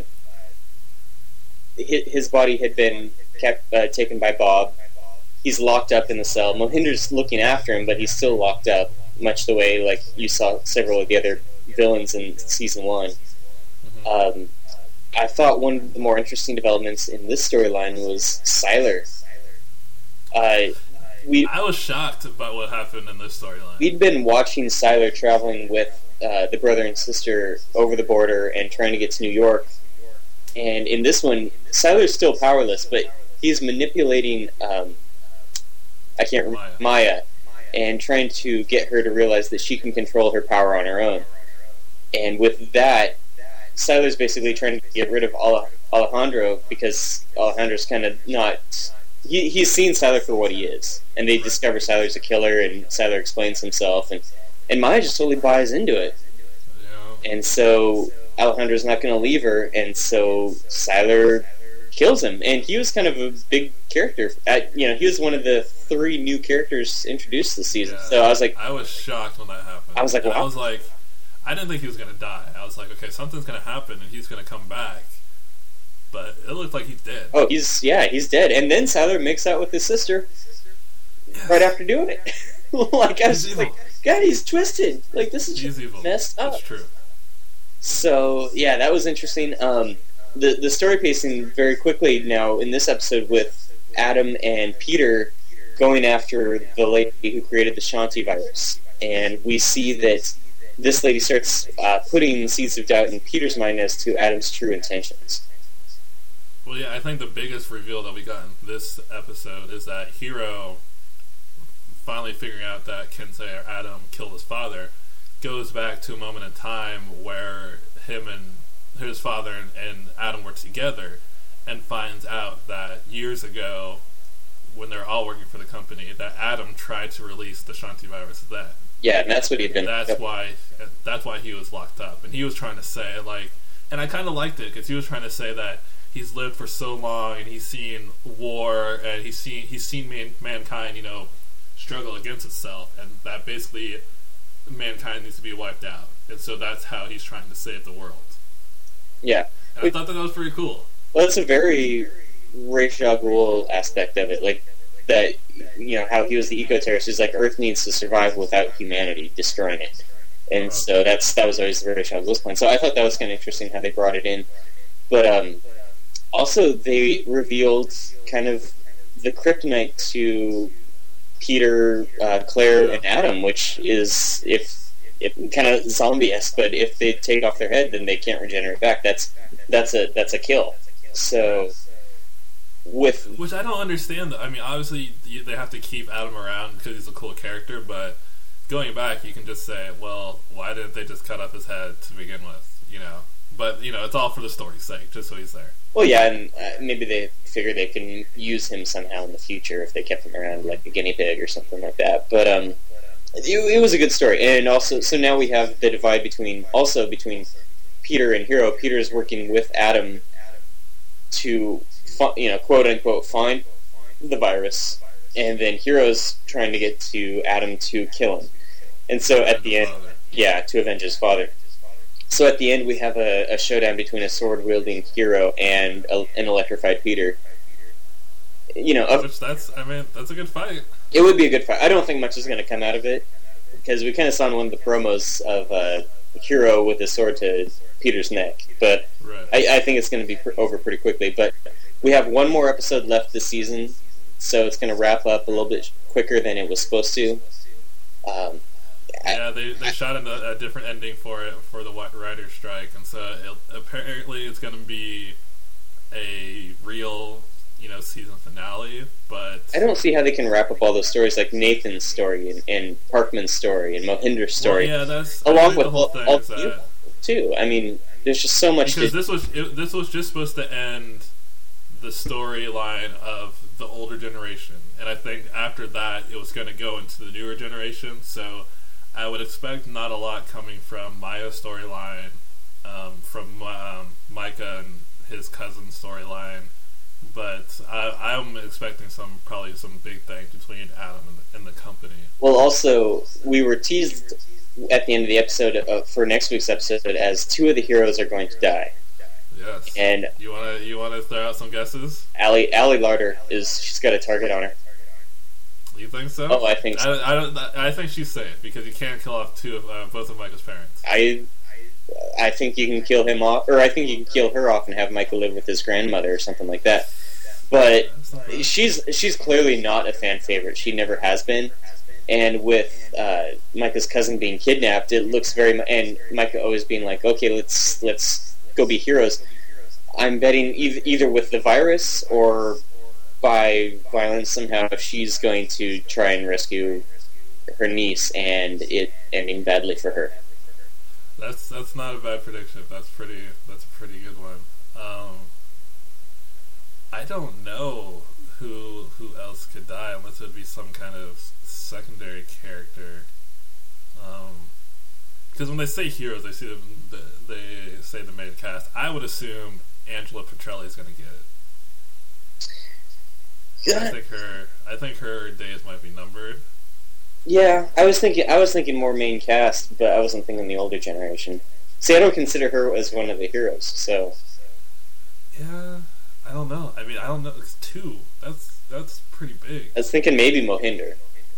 his body had been kept, uh, taken by Bob. He's locked up in the cell. Mohinder's looking after him, but he's still locked up, much the way like you saw several of the other villains in season one. Mm-hmm. Um, I thought one of the more interesting developments in this storyline was Sylar. Uh, we I was shocked by what happened in this storyline. We'd been watching Sylar traveling with uh, the brother and sister over the border and trying to get to New York. And in this one, Sylar's still powerless, but he's manipulating um, I can't remember Maya. Maya and trying to get her to realize that she can control her power on her own. And with that, Sylar's basically trying to get rid of Alejandro because Alejandro's kind of not he he's seen Sylar for what he is, and they discover Sylar's a killer, and Sylar explains himself, and and Maya just totally buys into it, Yeah. and so Alejandra's not going to leave her, and so Sylar kills him, and he was kind of a big character. At, you know, he was one of the three new characters introduced this season. Yeah. So I was like, I was shocked when that happened. I was like, And I wow. was like, I didn't think he was going to die. I was like, okay, something's going to happen and he's going to come back. But it looked like he did. oh, he's yeah, he's dead. And then Sylar makes out with his sister Yes. right after doing it. Like I was He's just evil. like, God, he's twisted. Like this is He's just evil. messed up. That's true. So yeah, that was interesting. Um, the the story pacing very quickly now in this episode with Adam and Peter going after the lady who created the Shanti virus, and we see that this lady starts uh, putting seeds of doubt in Peter's mind as to Adam's true intentions. Well, yeah, I think the biggest reveal that we got in this episode is that Hiro, finally figuring out that Kensei or Adam killed his father, goes back to a moment in time where him and his father and, and Adam were together, and finds out that years ago, when they're all working for the company, that Adam tried to release the Shanti virus then. Yeah, and that's what he'd been. That's why. That's why he was locked up, and he was trying to say like, and I kind of liked it because he was trying to say that he's lived for so long and he's seen war and he's seen he's seen man, mankind, you know, struggle against itself, and that basically mankind needs to be wiped out, and so that's how he's trying to save the world. Yeah, And I thought that, that was pretty cool. well, it's a very Ra's al Ghul aspect of it, like that. You know how he was the eco-terrorist. He's like, Earth needs to survive without humanity destroying it, and Uh-huh. so that's that was always Ra's al Ghul's plan. So I thought that was kind of interesting how they brought it in, but um, also they revealed kind of the kryptonite to Peter, uh, Claire, and Adam, which is if if kind of zombie-esque, but if they take off their head, then they can't regenerate back. That's that's a that's a kill. So with Which I don't understand. I mean, obviously you- they have to keep Adam around because he's a cool character, but going back, you can just say, well, why didn't they just cut off his head to begin with? You know, but you know, it's all for the story's sake, just so he's there. well, yeah, and uh, maybe they figure they can use him somehow in the future if they kept him around like a guinea pig or something like that. But um, it, it was a good story, and also so now we have the divide between also between Peter and Hiro. Peter's working with Adam to fi- you know quote unquote find the virus, and then Hiro's trying to get to Adam to kill him. And so at the end, yeah, to avenge his father. So at the end, we have a, a showdown between a sword-wielding Hiro and a, an electrified Peter. You know, of- Which that's, I mean, that's a good fight. it would be a good fight. I don't think much is going to come out of it, because we kind of saw in one of the promos of uh, Hiro with his sword to Peter's neck. But Right. I, I think it's going to be pr- over pretty quickly. But we have one more episode left this season, so it's going to wrap up a little bit quicker than it was supposed to. Um, Yeah, they they shot a, a different ending for it for the writer's strike, and so it, apparently it's going to be a real, you know, season finale. But I don't see how they can wrap up all those stories, like Nathan's story and, and Parkman's story and Mohinder's story, well, yeah, that's I along think with the whole all, thing all is the that too. I mean, there's just so much because to... this was it, this was just supposed to end the storyline of the older generation, and I think after that it was going to go into the newer generation. So I would expect not a lot coming from Maya's storyline, um, from um, Micah and his cousin's storyline, but I, I'm expecting some probably some big things between Adam and the, and the company. Well, also, we were teased at the end of the episode uh, for next week's episode as two of the heroes are going to die. Yes. And You wanna you wanna throw out some guesses? Allie, Allie Larder, is she's got a target on her. You think so? Oh, I think so. I, I don't. I think she's safe because you can't kill off two of uh, both of Michael's parents. I I think you can kill him off, or I think you can kill her off and have Michael live with his grandmother or something like that. But That's not bad. she's she's clearly not a fan favorite. She never has been. And with uh, Micah's cousin being kidnapped, it looks very mu- and Micah always being like, okay, let's let's go be heroes. I'm betting either, either with the virus or by violence somehow she's going to try and rescue her niece, and it ending badly for her. That's that's not a bad prediction. That's pretty. That's a pretty good one. Um, I don't know who who else could die unless it would be some kind of secondary character. Um, because when they say heroes, they see them, they say the main cast. I would assume Angela Petrelli is going to get it. I think her. I think her days might be numbered. Yeah, I was thinking. I was thinking more main cast, but I wasn't thinking the older generation. See, I don't consider her as one of the heroes. So. Yeah, I don't know. I mean, I don't know. It's two. That's that's pretty big. I was thinking maybe Mohinder.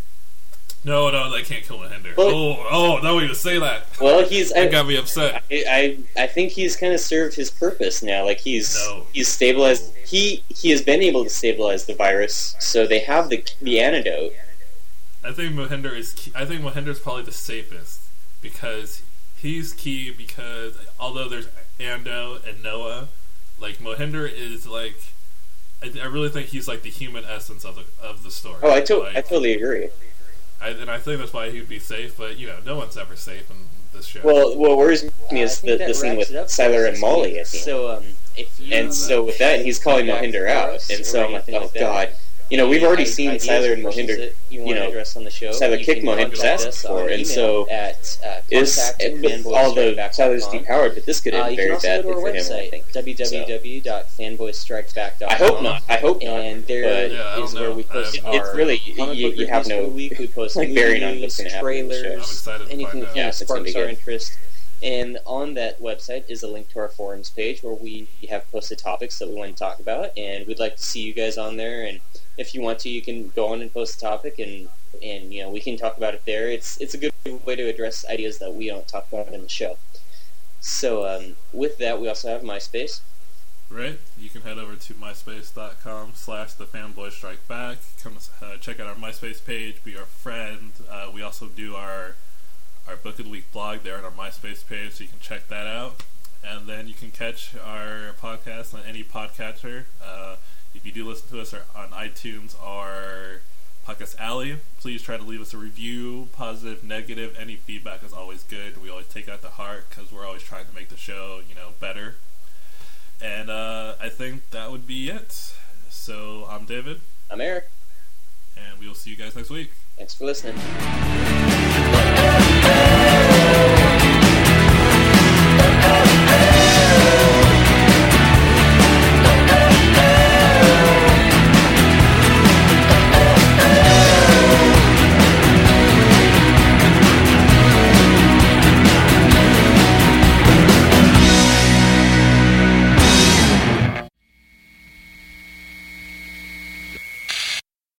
No, no, they can't kill Mohinder. Well, oh, oh, no way to say that. Well, he's. That I, got me upset. I, I, I think he's kind of served his purpose now. Like he's, no. he's stabilized. He, he has been able to stabilize the virus, so they have the the antidote. I think Mohinder is. Key. I think Mohinder is probably the safest because he's key. Because although there's Ando and Noah, like Mohinder is like. I, I really think he's like the human essence of the of the story. Oh, I, to- like, I totally agree. I, and I think that's why he'd be safe, but, you know, no one's ever safe in this show. Well, what worries me is uh, the, the scene with Sylar and Molly at the end. So, um, if you, and so with that, he's calling Mohinder out, and so I'm like, oh god. You know, we've already seen Sylar and Mohinder, you, you know, on the show, Sylar kick Mohinder's ass before, and so at, uh, is, with all the Sylar's depowered, but this could end uh, very badly for him, I think. w w w dot fanboys strike back dot com. I hope not, I hope not. And there yeah, is where we post it, our it's really, you, you have no, week. We post like, bearing on what's going to happen in the show. I'm excited to anything find out. that Yeah, sparks our interest. And on that website is a link to our forums page where we have posted topics that we want to talk about, and we'd like to see you guys on there. And if you want to, you can go on and post a topic, and and you know we can talk about it there. It's it's a good way to address ideas that we don't talk about in the show. So um, with that, we also have MySpace. Right, you can head over to myspace.com slash the fanboy strike back. Come uh, check out our MySpace page, be our friend. Uh, we also do our our Book of the Week blog there on our MySpace page, so you can check that out. And then you can catch our podcast on any podcatcher. Uh, if you do listen to us on iTunes or Podcast Alley, please try to leave us a review, positive, negative. Any feedback is always good. We always take that to heart because we're always trying to make the show, you know, better. And uh, I think that would be it. So I'm David. I'm Eric. And we will see you guys next week. Thanks for listening.